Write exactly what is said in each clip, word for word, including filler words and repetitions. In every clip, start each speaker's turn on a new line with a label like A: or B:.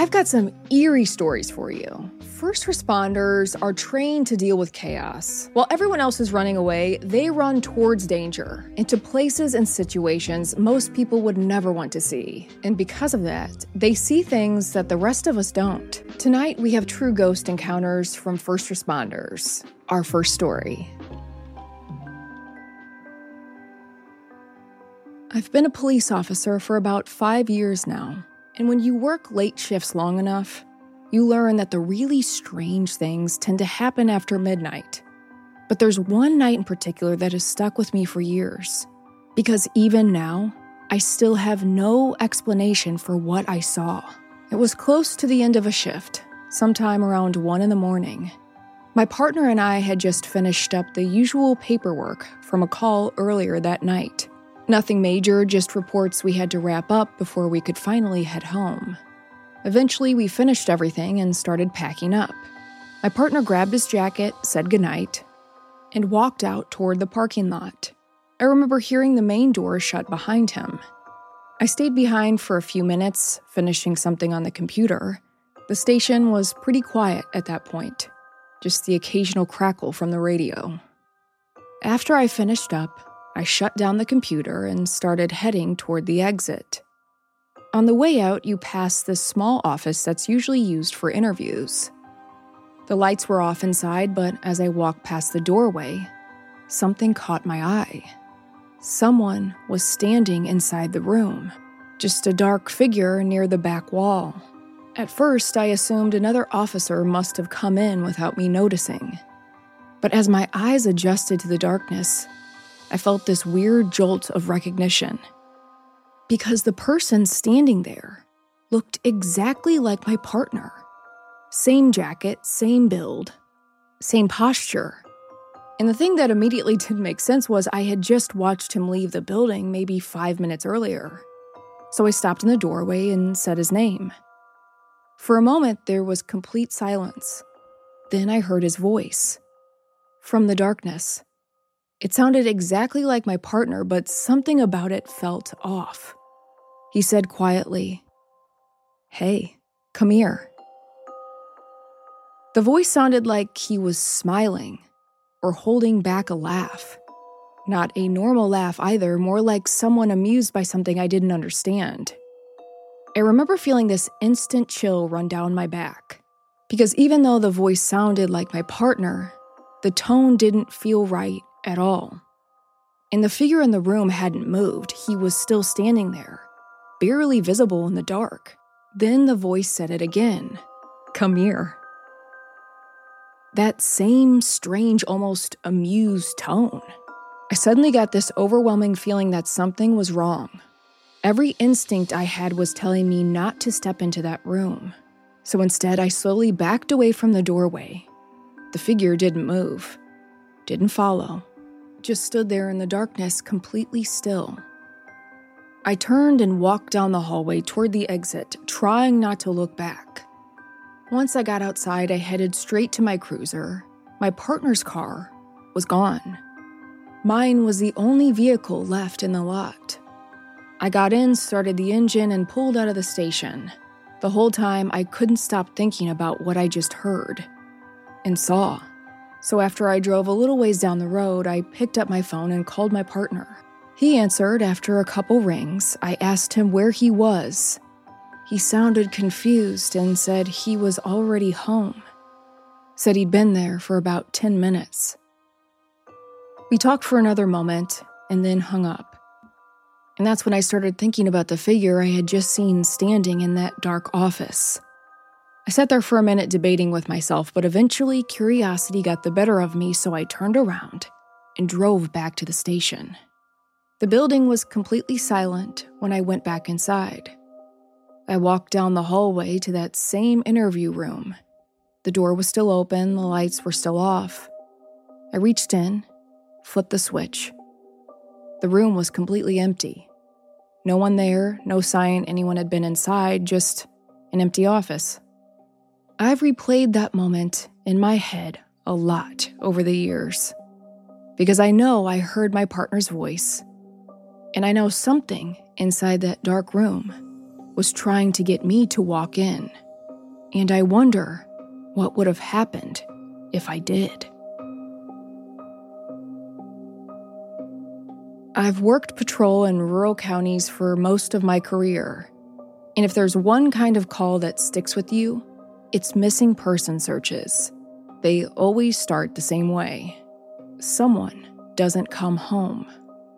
A: I've got some eerie stories for you. First responders are trained to deal with chaos. While everyone else is running away, they run towards danger, into places and situations most people would never want to see. And because of that, they see things that the rest of us don't. Tonight, we have true ghost encounters from first responders. Our first story. I've been a police officer for about five years now. And when you work late shifts long enough, you learn that the really strange things tend to happen after midnight. But there's one night in particular that has stuck with me for years. Because even now, I still have no explanation for what I saw. It was close to the end of a shift, sometime around one in the morning. My partner and I had just finished up the usual paperwork from a call earlier that night. Nothing major, just reports we had to wrap up before we could finally head home. Eventually, we finished everything and started packing up. My partner grabbed his jacket, said goodnight, and walked out toward the parking lot. I remember hearing the main door shut behind him. I stayed behind for a few minutes, finishing something on the computer. The station was pretty quiet at that point, just the occasional crackle from the radio. After I finished up, I shut down the computer and started heading toward the exit. On the way out, you pass this small office that's usually used for interviews. The lights were off inside, but as I walked past the doorway, something caught my eye. Someone was standing inside the room, just a dark figure near the back wall. At first, I assumed another officer must have come in without me noticing. But as my eyes adjusted to the darkness, I felt this weird jolt of recognition. Because the person standing there looked exactly like my partner. Same jacket, same build, same posture. And the thing that immediately didn't make sense was I had just watched him leave the building maybe five minutes earlier. So I stopped in the doorway and said his name. For a moment, there was complete silence. Then I heard his voice. From the darkness. It sounded exactly like my partner, but something about it felt off. He said quietly, "Hey, come here." The voice sounded like he was smiling or holding back a laugh. Not a normal laugh either, more like someone amused by something I didn't understand. I remember feeling this instant chill run down my back. Because even though the voice sounded like my partner, the tone didn't feel right at all. And the figure in the room hadn't moved. He was still standing there, barely visible in the dark. Then the voice said it again. "Come here." That same strange, almost amused tone. I suddenly got this overwhelming feeling that something was wrong. Every instinct I had was telling me not to step into that room. So instead, I slowly backed away from the doorway. The figure didn't move, didn't follow. Just stood there in the darkness, completely still. I turned and walked down the hallway toward the exit, trying not to look back. Once I got outside, I headed straight to my cruiser. My partner's car was gone. Mine was the only vehicle left in the lot. I got in, started the engine, and pulled out of the station. The whole time, I couldn't stop thinking about what I just heard and saw. So after I drove a little ways down the road, I picked up my phone and called my partner. He answered after a couple rings. I asked him where he was. He sounded confused and said he was already home. Said he'd been there for about ten minutes. We talked for another moment and then hung up. And that's when I started thinking about the figure I had just seen standing in that dark office. I sat there for a minute debating with myself, but eventually curiosity got the better of me, so I turned around and drove back to the station. The building was completely silent when I went back inside. I walked down the hallway to that same interview room. The door was still open, the lights were still off. I reached in, flipped the switch. The room was completely empty. No one there, no sign anyone had been inside, just an empty office. I've replayed that moment in my head a lot over the years, because I know I heard my partner's voice, and I know something inside that dark room was trying to get me to walk in. And I wonder what would have happened if I did. I've worked patrol in rural counties for most of my career, and if there's one kind of call that sticks with you, it's missing person searches. They always start the same way. Someone doesn't come home.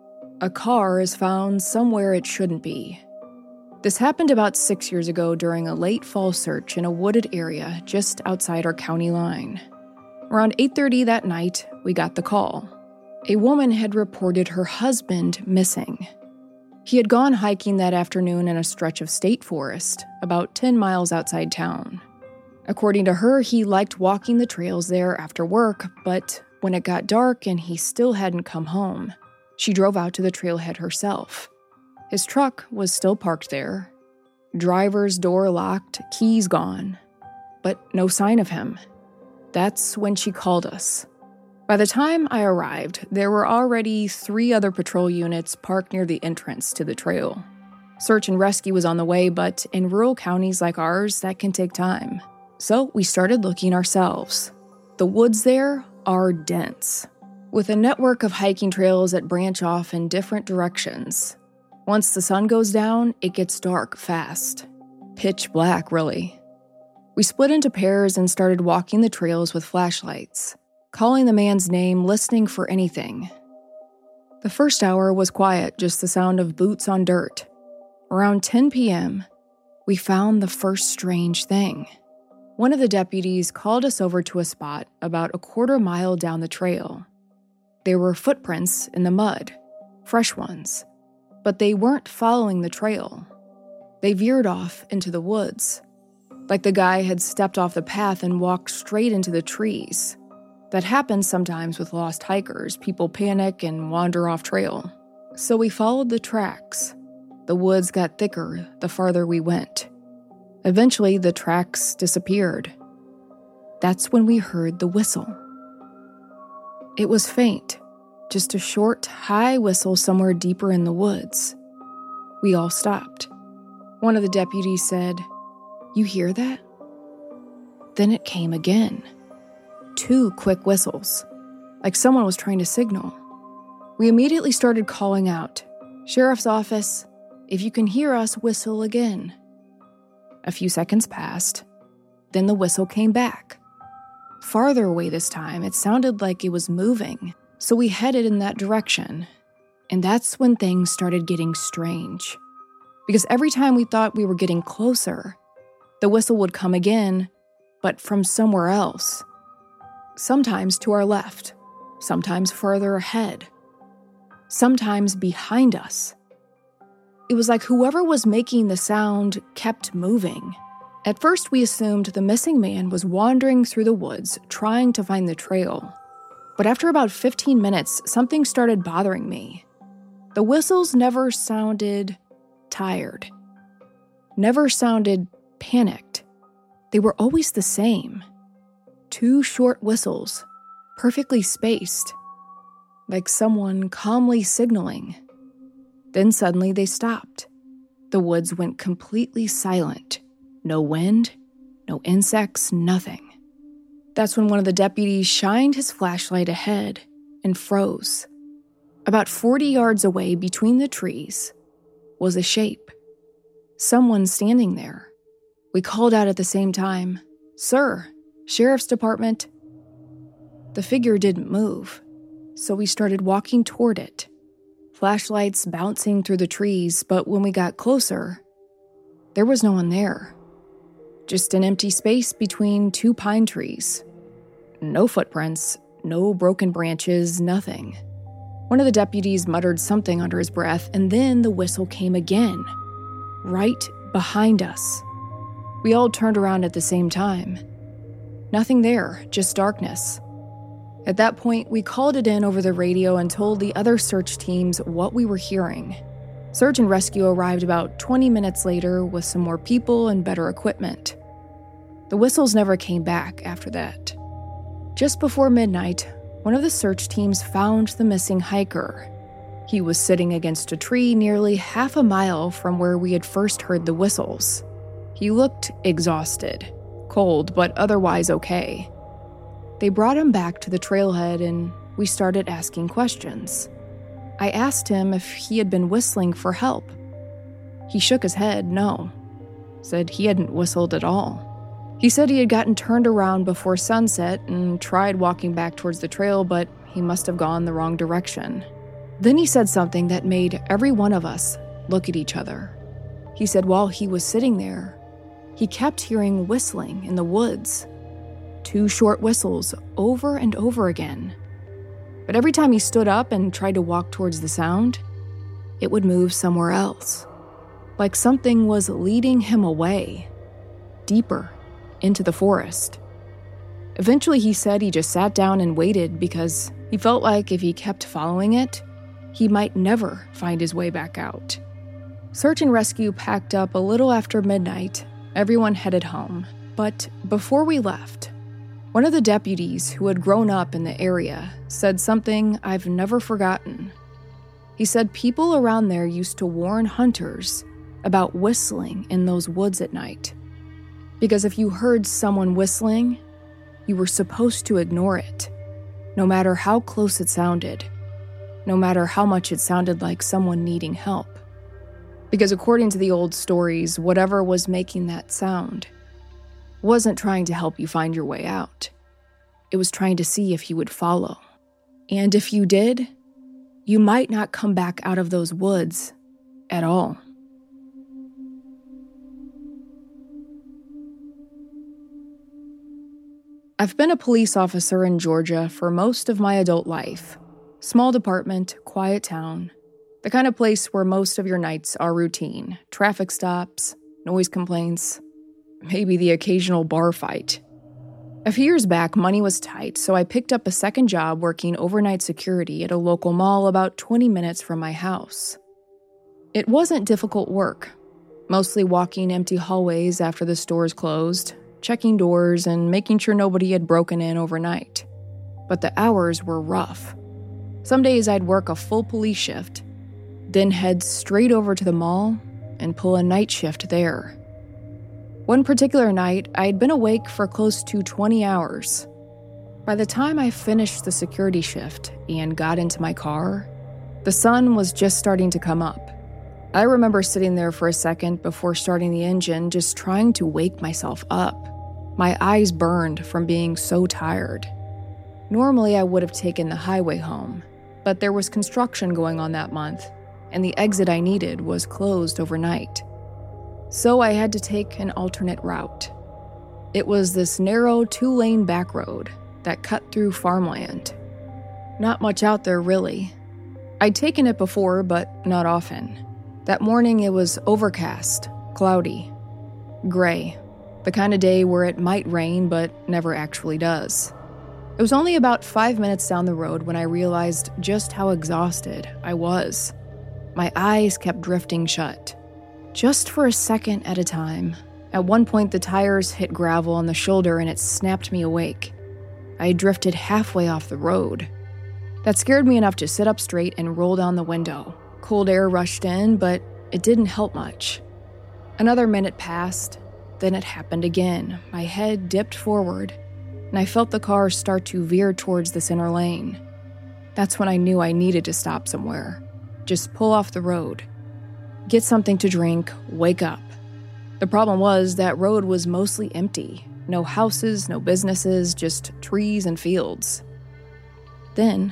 A: A car is found somewhere it shouldn't be. This happened about six years ago during a late fall search in a wooded area just outside our county line. Around eight thirty that night, we got the call. A woman had reported her husband missing. He had gone hiking that afternoon in a stretch of state forest, about ten miles outside town. According to her, he liked walking the trails there after work, but when it got dark and he still hadn't come home, she drove out to the trailhead herself. His truck was still parked there. Driver's door locked, keys gone, but no sign of him. That's when she called us. By the time I arrived, there were already three other patrol units parked near the entrance to the trail. Search and rescue was on the way, but in rural counties like ours, that can take time. So we started looking ourselves. The woods there are dense, with a network of hiking trails that branch off in different directions. Once the sun goes down, it gets dark fast. Pitch black, really. We split into pairs and started walking the trails with flashlights, calling the man's name, listening for anything. The first hour was quiet, just the sound of boots on dirt. Around ten p.m., we found the first strange thing. One of the deputies called us over to a spot about a quarter mile down the trail. There were footprints in the mud, fresh ones, but they weren't following the trail. They veered off into the woods, like the guy had stepped off the path and walked straight into the trees. That happens sometimes with lost hikers. People panic and wander off trail. So we followed the tracks. The woods got thicker the farther we went. Eventually, the tracks disappeared. That's when we heard the whistle. It was faint, just a short, high whistle somewhere deeper in the woods. We all stopped. One of the deputies said, "You hear that?" Then it came again. Two quick whistles, like someone was trying to signal. We immediately started calling out, "Sheriff's office, if you can hear us, whistle again." A few seconds passed, then the whistle came back. Farther away this time, it sounded like it was moving, so we headed in that direction. And that's when things started getting strange. Because every time we thought we were getting closer, the whistle would come again, but from somewhere else. Sometimes to our left, sometimes further ahead, sometimes behind us. It was like whoever was making the sound kept moving. At first, we assumed the missing man was wandering through the woods trying to find the trail. But after about fifteen minutes, something started bothering me. The whistles never sounded tired, never sounded panicked. They were always the same. Two short whistles, perfectly spaced, like someone calmly signaling. Then suddenly they stopped. The woods went completely silent. No wind, no insects, nothing. That's when one of the deputies shined his flashlight ahead and froze. About forty yards away between the trees was a shape. Someone standing there. We called out at the same time, "Sir, Sheriff's Department." The figure didn't move, so we started walking toward it, flashlights bouncing through the trees, but when we got closer, there was no one there. Just an empty space between two pine trees. No footprints, no broken branches, nothing. One of the deputies muttered something under his breath, and then the whistle came again, right behind us. We all turned around at the same time. Nothing there, just darkness. At that point, we called it in over the radio and told the other search teams what we were hearing. Search and rescue arrived about twenty minutes later with some more people and better equipment. The whistles never came back after that. Just before midnight, one of the search teams found the missing hiker. He was sitting against a tree nearly half a mile from where we had first heard the whistles. He looked exhausted, cold, but otherwise okay. They brought him back to the trailhead and we started asking questions. I asked him if he had been whistling for help. He shook his head no, said he hadn't whistled at all. He said he had gotten turned around before sunset and tried walking back towards the trail, but he must have gone the wrong direction. Then he said something that made every one of us look at each other. He said while he was sitting there, he kept hearing whistling in the woods. Two short whistles over and over again. But every time he stood up and tried to walk towards the sound, it would move somewhere else. Like something was leading him away, deeper into the forest. Eventually he said he just sat down and waited because he felt like if he kept following it, he might never find his way back out. Search and rescue packed up a little after midnight. Everyone headed home. But before we left, one of the deputies who had grown up in the area said something I've never forgotten. He said people around there used to warn hunters about whistling in those woods at night. Because if you heard someone whistling, you were supposed to ignore it, no matter how close it sounded, no matter how much it sounded like someone needing help. Because according to the old stories, whatever was making that sound wasn't trying to help you find your way out. It was trying to see if you would follow. And if you did, you might not come back out of those woods at all. I've been a police officer in Georgia for most of my adult life. Small department, quiet town. The kind of place where most of your nights are routine. Traffic stops, noise complaints, maybe the occasional bar fight. A few years back, money was tight, so I picked up a second job working overnight security at a local mall about twenty minutes from my house. It wasn't difficult work, mostly walking empty hallways after the stores closed, checking doors, and making sure nobody had broken in overnight. But the hours were rough. Some days I'd work a full police shift, then head straight over to the mall and pull a night shift there. One particular night, I'd been awake for close to twenty hours. By the time I finished the security shift and got into my car, the sun was just starting to come up. I remember sitting there for a second before starting the engine, just trying to wake myself up. My eyes burned from being so tired. Normally, I would have taken the highway home, but there was construction going on that month, and the exit I needed was closed overnight. So I had to take an alternate route. It was this narrow two-lane back road that cut through farmland. Not much out there, really. I'd taken it before, but not often. That morning it was overcast, cloudy, gray, the kind of day where it might rain but never actually does. It was only about five minutes down the road when I realized just how exhausted I was. My eyes kept drifting shut, just for a second at a time. At one point, the tires hit gravel on the shoulder and it snapped me awake. I had drifted halfway off the road. That scared me enough to sit up straight and roll down the window. Cold air rushed in, but it didn't help much. Another minute passed, then it happened again. My head dipped forward, and I felt the car start to veer towards the center lane. That's when I knew I needed to stop somewhere. Just pull off the road. Get something to drink, wake up. The problem was that road was mostly empty. No houses, no businesses, just trees and fields. Then,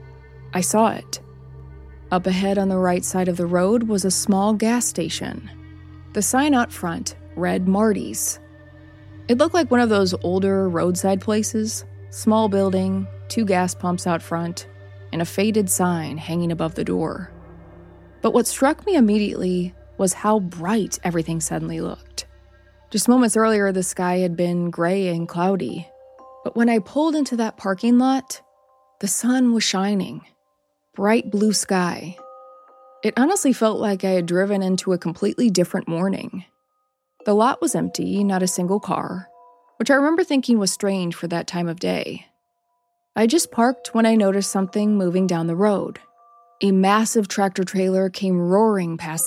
A: I saw it. Up ahead on the right side of the road was a small gas station. The sign out front read Marty's. It looked like one of those older roadside places. Small building, two gas pumps out front, and a faded sign hanging above the door. But what struck me immediately was how bright everything suddenly looked. Just moments earlier, the sky had been gray and cloudy. But when I pulled into that parking lot, the sun was shining. Bright blue sky. It honestly felt like I had driven into a completely different morning. The lot was empty, not a single car, which I remember thinking was strange for that time of day. I just parked when I noticed something moving down the road. A massive tractor trailer came roaring past the station. One of those long freight trucks hauling a full trailer.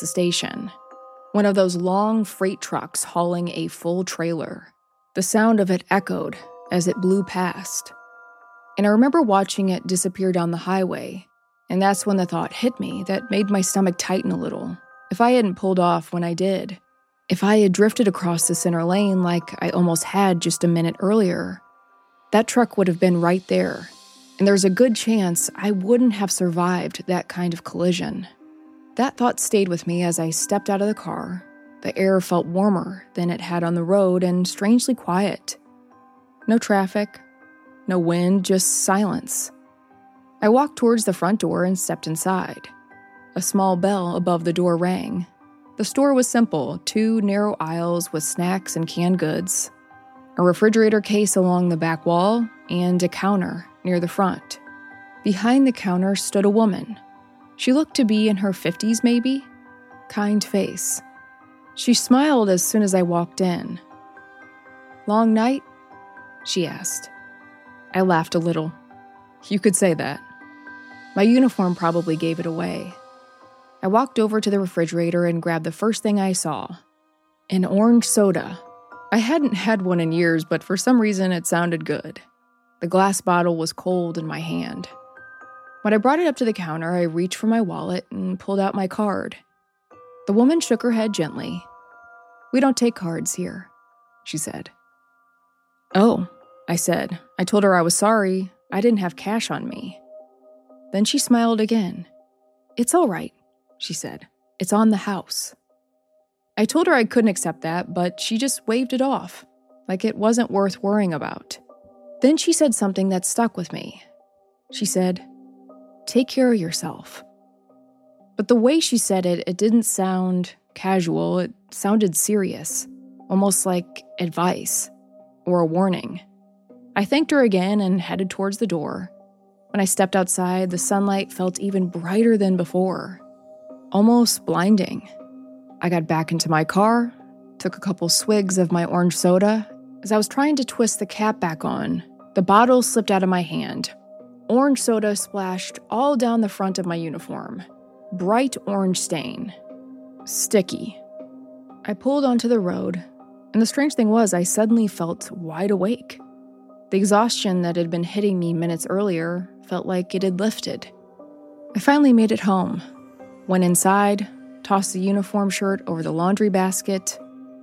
A: The sound of it echoed as it blew past. And I remember watching it disappear down the highway, and that's when the thought hit me that made my stomach tighten a little. If I hadn't pulled off when I did, if I had drifted across the center lane like I almost had just a minute earlier, that truck would have been right there, and there's a good chance I wouldn't have survived that kind of collision. That thought stayed with me as I stepped out of the car. The air felt warmer than it had on the road and strangely quiet. No traffic, no wind, just silence. I walked towards the front door and stepped inside. A small bell above the door rang. The store was simple, two narrow aisles with snacks and canned goods, a refrigerator case along the back wall, and a counter near the front. Behind the counter stood a woman. She looked to be in her fifties, maybe. Kind face. She smiled as soon as I walked in. "Long night?" she asked. I laughed a little. You could say that. My uniform probably gave it away. I walked over to the refrigerator and grabbed the first thing I saw. An orange soda. I hadn't had one in years, but for some reason it sounded good. The glass bottle was cold in my hand. When I brought it up to the counter, I reached for my wallet and pulled out my card. The woman shook her head gently. "We don't take cards here," she said. "Oh," I said. I told her I was sorry. I didn't have cash on me. Then she smiled again. "It's all right," she said. "It's on the house." I told her I couldn't accept that, but she just waved it off, like it wasn't worth worrying about. Then she said something that stuck with me. She said, "Take care of yourself." But the way she said it, it didn't sound casual. It sounded serious, almost like advice or a warning. I thanked her again and headed towards the door. When I stepped outside, the sunlight felt even brighter than before, almost blinding. I got back into my car, took a couple swigs of my orange soda. As I was trying to twist the cap back on, the bottle slipped out of my hand. Orange soda splashed all down the front of my uniform. Bright orange stain. Sticky. I pulled onto the road, and the strange thing was I suddenly felt wide awake. The exhaustion that had been hitting me minutes earlier felt like it had lifted. I finally made it home, went inside, tossed the uniform shirt over the laundry basket,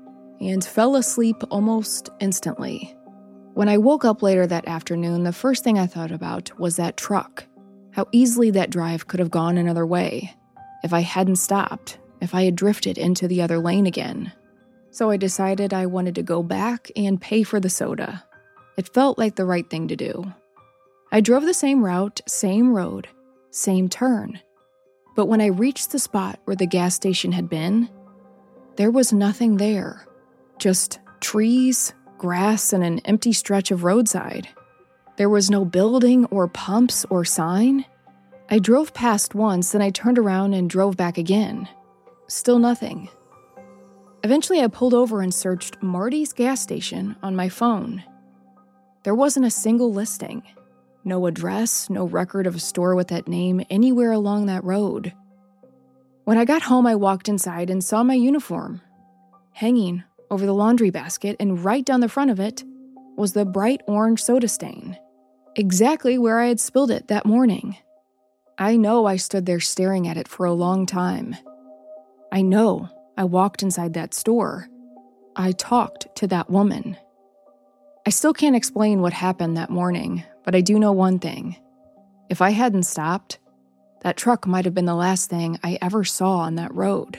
A: and fell asleep almost instantly. When I woke up later that afternoon, the first thing I thought about was that truck, how easily that drive could have gone another way if I hadn't stopped, if I had drifted into the other lane again. So I decided I wanted to go back and pay for the soda. It felt like the right thing to do. I drove the same route, same road, same turn. But when I reached the spot where the gas station had been, there was nothing there. Just trees, grass, and an empty stretch of roadside. There was no building or pumps or sign. I drove past once, then I turned around and drove back again. Still nothing. Eventually, I pulled over and searched Marty's gas station on my phone. There wasn't a single listing. No address, no record of a store with that name anywhere along that road. When I got home, I walked inside and saw my uniform hanging over the laundry basket, and right down the front of it was the bright orange soda stain, exactly where I had spilled it that morning. I know I stood there staring at it for a long time. I know I walked inside that store. I talked to that woman. I still can't explain what happened that morning, but I do know one thing. If I hadn't stopped, that truck might have been the last thing I ever saw on that road.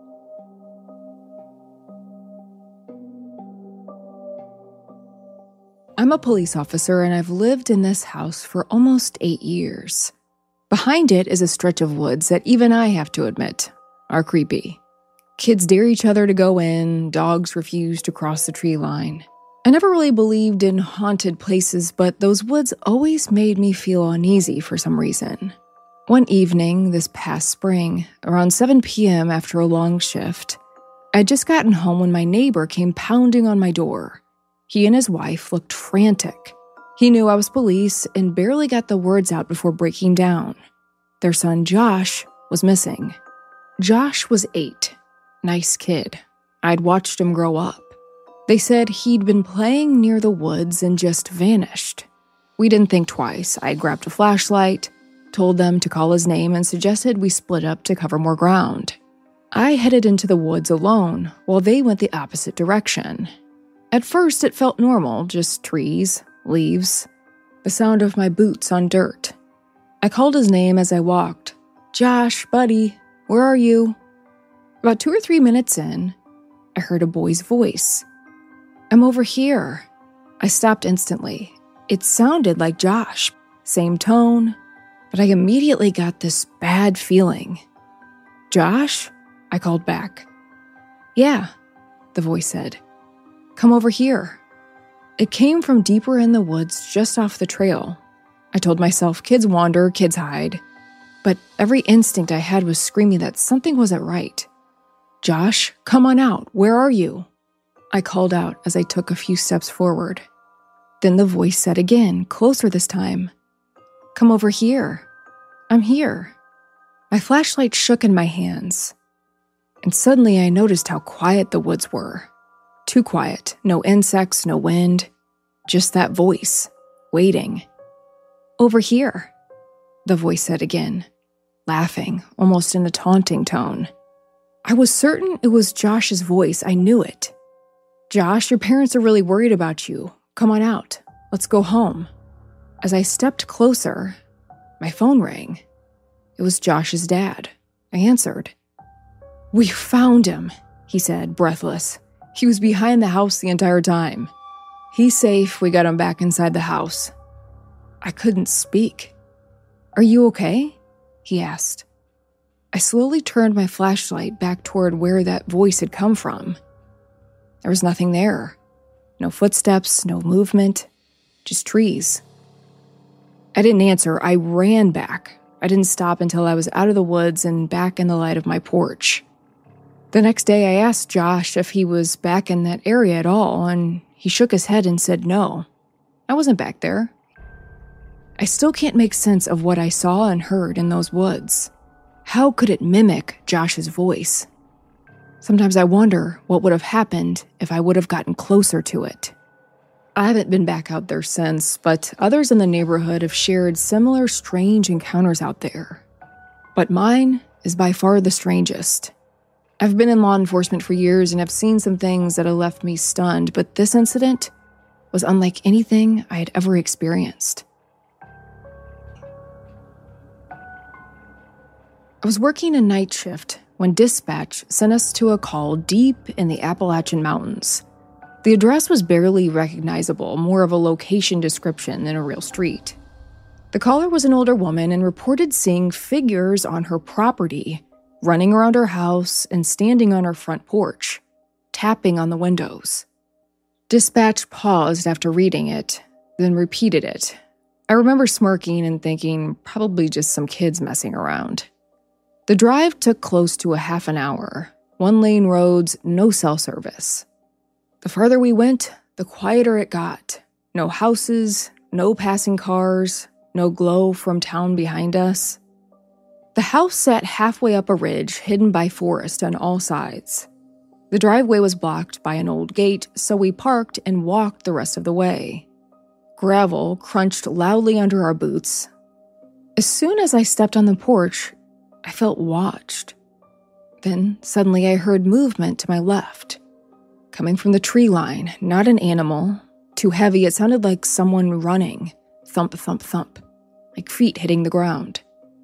A: I'm a police officer, and I've lived in this house for almost eight years. Behind it is a stretch of woods that even I have to admit are creepy. Kids dare each other to go in, dogs refuse to cross the tree line. I never really believed in haunted places, but those woods always made me feel uneasy for some reason. One evening this past spring, around seven p.m. after a long shift, I'd just gotten home when my neighbor came pounding on my door. He and his wife looked frantic. He knew I was police and barely got the words out before breaking down. Their son Josh was missing. Josh was eight. Nice kid. I'd watched him grow up. They said he'd been playing near the woods and just vanished. We didn't think twice. I grabbed a flashlight, told them to call his name, and suggested we split up to cover more ground. I headed into the woods alone, while they went the opposite direction. At first, it felt normal, just trees, leaves, the sound of my boots on dirt. I called his name as I walked. "Josh, buddy, where are you?" About two or three minutes in, I heard a boy's voice. "I'm over here." I stopped instantly. It sounded like Josh, same tone, but I immediately got this bad feeling. "Josh?" I called back. "Yeah," the voice said. "Come over here." It came from deeper in the woods just off the trail. I told myself kids wander, kids hide, but every instinct I had was screaming that something wasn't right. "Josh, come on out. Where are you?" I called out as I took a few steps forward. Then the voice said again, closer this time, "Come over here." "I'm here." My flashlight shook in my hands, and suddenly I noticed how quiet the woods were. Too quiet, no insects, no wind, just that voice, waiting. "Over here," the voice said again, laughing, almost in a taunting tone. I was certain it was Josh's voice. I knew it. "Josh, your parents are really worried about you. Come on out. Let's go home." As I stepped closer, my phone rang. It was Josh's dad. I answered. "We found him," he said, breathless. "He was behind the house the entire time. He's safe. We got him back inside the house." I couldn't speak. "Are you okay?" he asked. I slowly turned my flashlight back toward where that voice had come from. There was nothing there. No footsteps, no movement, just trees. I didn't answer. I ran back. I didn't stop until I was out of the woods and back in the light of my porch. The next day, I asked Josh if he was back in that area at all, and he shook his head and said no. I wasn't back there. I still can't make sense of what I saw and heard in those woods. How could it mimic Josh's voice? Sometimes I wonder what would have happened if I would have gotten closer to it. I haven't been back out there since, but others in the neighborhood have shared similar strange encounters out there. But mine is by far the strangest. I've been in law enforcement for years and have seen some things that have left me stunned, but this incident was unlike anything I had ever experienced. I was working a night shift when dispatch sent us to a call deep in the Appalachian Mountains. The address was barely recognizable, more of a location description than a real street. The caller was an older woman and reported seeing figures on her property, running around her house and standing on her front porch, tapping on the windows. Dispatch paused after reading it, then repeated it. I remember smirking and thinking, probably just some kids messing around. The drive took close to a half an hour. One-lane roads, no cell service. The farther we went, the quieter it got. No houses, no passing cars, no glow from town behind us. The house sat halfway up a ridge, hidden by forest on all sides. The driveway was blocked by an old gate, so we parked and walked the rest of the way. Gravel crunched loudly under our boots. As soon as I stepped on the porch, I felt watched. Then suddenly I heard movement to my left, coming from the tree line, not an animal. Too heavy, it sounded like someone running. Thump, thump, thump, like feet hitting the ground.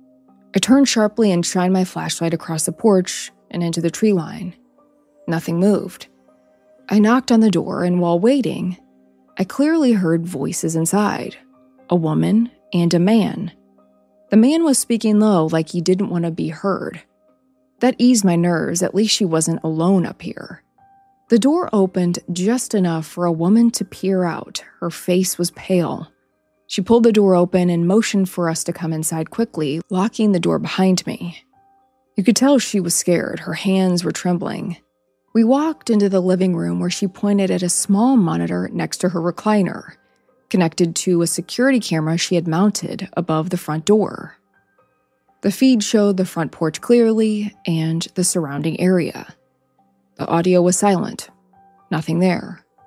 A: I turned sharply and shined my flashlight across the porch and into the tree line. Nothing moved. I knocked on the door, and while waiting, I clearly heard voices inside, a woman and a man. The man was speaking low, like he didn't want to be heard. That eased my nerves. At least she wasn't alone up here. The door opened just enough for a woman to peer out. Her face was pale. She pulled the door open and motioned for us to come inside quickly, locking the door behind me. You could tell she was scared. Her hands were trembling. We walked into the living room where she pointed at a small monitor next to her recliner, connected to a security camera she had mounted above the front door. The feed showed the front porch clearly and the surrounding area. The audio was silent. Nothing there.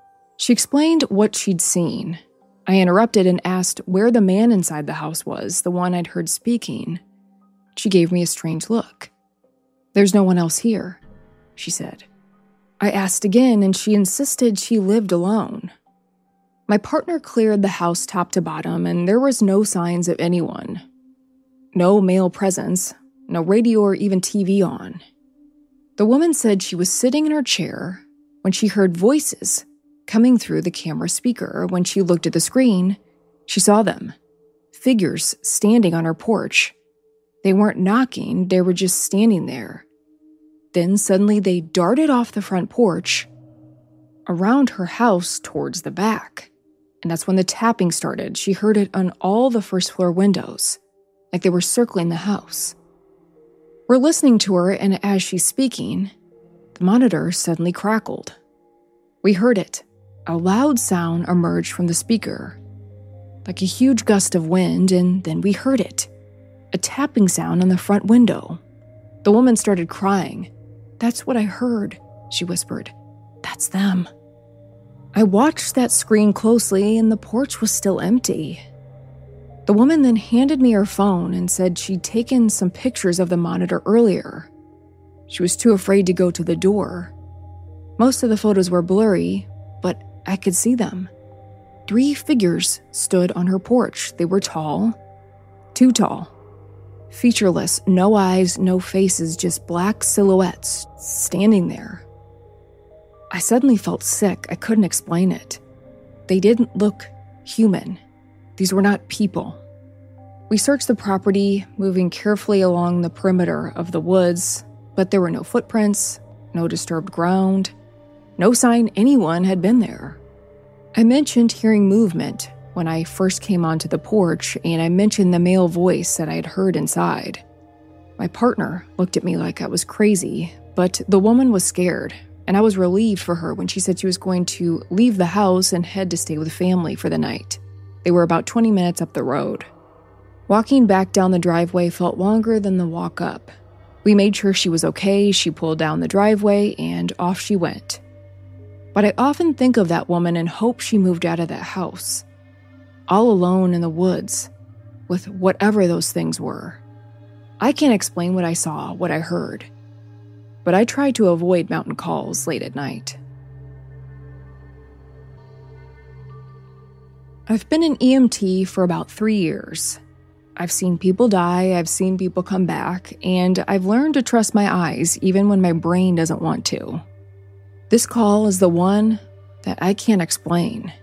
A: She explained what she'd seen. I interrupted and asked where the man inside the house was, the one I'd heard speaking. She gave me a strange look. "There's no one else here," she said. I asked again, and she insisted she lived alone. My partner cleared the house top to bottom, and there was no signs of anyone. No male presence, no radio or even T V on. The woman said she was sitting in her chair when she heard voices coming through the camera speaker. When she looked at the screen, she saw them. Figures standing on her porch. They weren't knocking, they were just standing there. Then suddenly they darted off the front porch, around her house towards the back. And that's when the tapping started. She heard it on all the first floor windows, like they were circling the house. We're listening to her, and as she's speaking, the monitor suddenly crackled. We heard it. A loud sound emerged from the speaker, like a huge gust of wind, and then we heard it. A tapping sound on the front window. The woman started crying. "That's what I heard," she whispered. "That's them." I watched that screen closely, and the porch was still empty. The woman then handed me her phone and said she'd taken some pictures of the monitor earlier. She was too afraid to go to the door. Most of the photos were blurry, but I could see them. Three figures stood on her porch. They were tall, too tall. Featureless, no eyes, no faces, just black silhouettes standing there. I suddenly felt sick. I couldn't explain it. They didn't look human. These were not people. We searched the property, moving carefully along the perimeter of the woods, but there were no footprints, no disturbed ground, no sign anyone had been there. I mentioned hearing movement when I first came onto the porch, and I mentioned the male voice that I had heard inside. My partner looked at me like I was crazy, but the woman was scared, and I was relieved for her when she said she was going to leave the house and head to stay with family for the night. They were about twenty minutes up the road. Walking back down the driveway felt longer than the walk up. We made sure she was okay. She pulled down the driveway, and off she went. But I often think of that woman and hope she moved out of that house, all alone in the woods, with whatever those things were. I can't explain what I saw, what I heard, but I try to avoid mountain calls late at night. I've been an E M T for about three years. I've seen people die, I've seen people come back, and I've learned to trust my eyes even when my brain doesn't want to. This call is the one that I can't explain.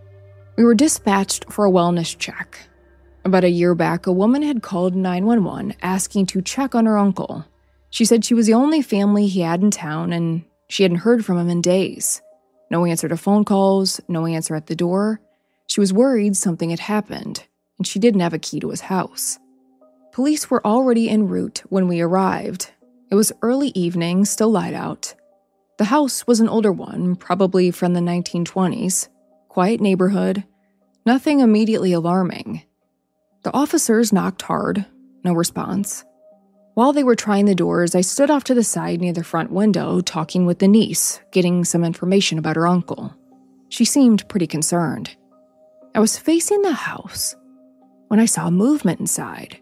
A: We were dispatched for a wellness check. About a year back, a woman had called nine one one asking to check on her uncle. She said she was the only family he had in town, and she hadn't heard from him in days. No answer to phone calls, no answer at the door. She was worried something had happened, and she didn't have a key to his house. Police were already en route when we arrived. It was early evening, still light out. The house was an older one, probably from the nineteen twenties. Quiet neighborhood, nothing immediately alarming. The officers knocked hard, no response. While they were trying the doors, I stood off to the side near the front window, talking with the niece, getting some information about her uncle. She seemed pretty concerned. I was facing the house when I saw movement inside.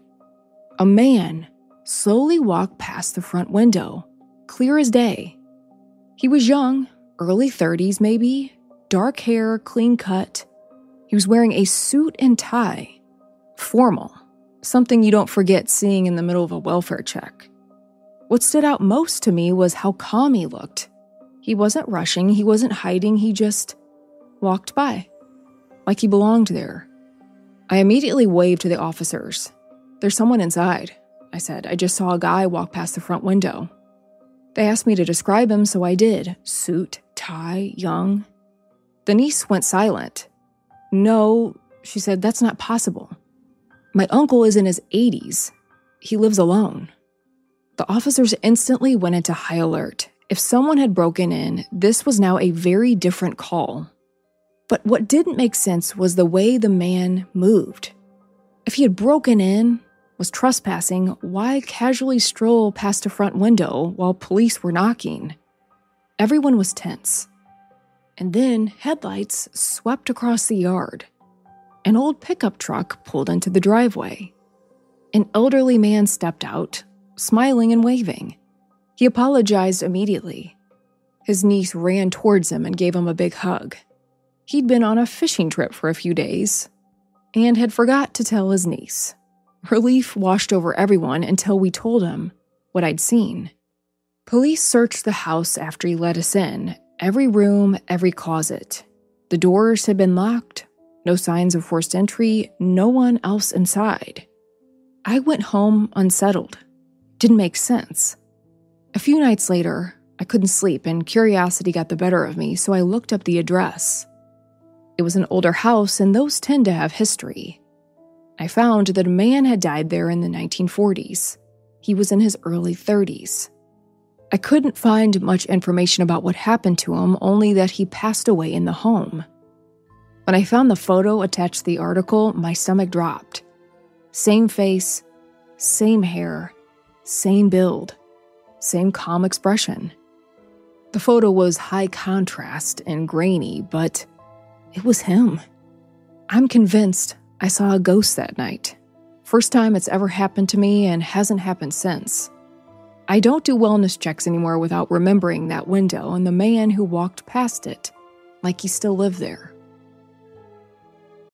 A: A man slowly walked past the front window, clear as day. He was young, early thirties maybe, dark hair, clean cut. He was wearing a suit and tie, formal, something you don't forget seeing in the middle of a welfare check. What stood out most to me was how calm he looked. He wasn't rushing, he wasn't hiding, he just walked by, like he belonged there. I immediately waved to the officers. "There's someone inside," I said. "I just saw a guy walk past the front window." They asked me to describe him, so I did. Suit, tie, young. The niece went silent. "No," she said, "that's not possible. My uncle is in his eighties. He lives alone." The officers instantly went into high alert. If someone had broken in, this was now a very different call. But what didn't make sense was the way the man moved. If he had broken in, was trespassing, why casually stroll past a front window while police were knocking? Everyone was tense. And then headlights swept across the yard. An old pickup truck pulled into the driveway. An elderly man stepped out, smiling and waving. He apologized immediately. His niece ran towards him and gave him a big hug. He'd been on a fishing trip for a few days and had forgot to tell his niece. Relief washed over everyone until we told him what I'd seen. Police searched the house after he let us in, every room, every closet. The doors had been locked, no signs of forced entry, no one else inside. I went home unsettled. Didn't make sense. A few nights later, I couldn't sleep and curiosity got the better of me, so I looked up the address. It was an older house, and those tend to have history. I found that a man had died there in the nineteen forties. He was in his early thirties. I couldn't find much information about what happened to him, only that he passed away in the home. When I found the photo attached to the article, my stomach dropped. Same face, same hair, same build, same calm expression. The photo was high contrast and grainy, but it was him. I'm convinced I saw a ghost that night. First time it's ever happened to me and hasn't happened since. I don't do wellness checks anymore without remembering that window and the man who walked past it, like he still lived there.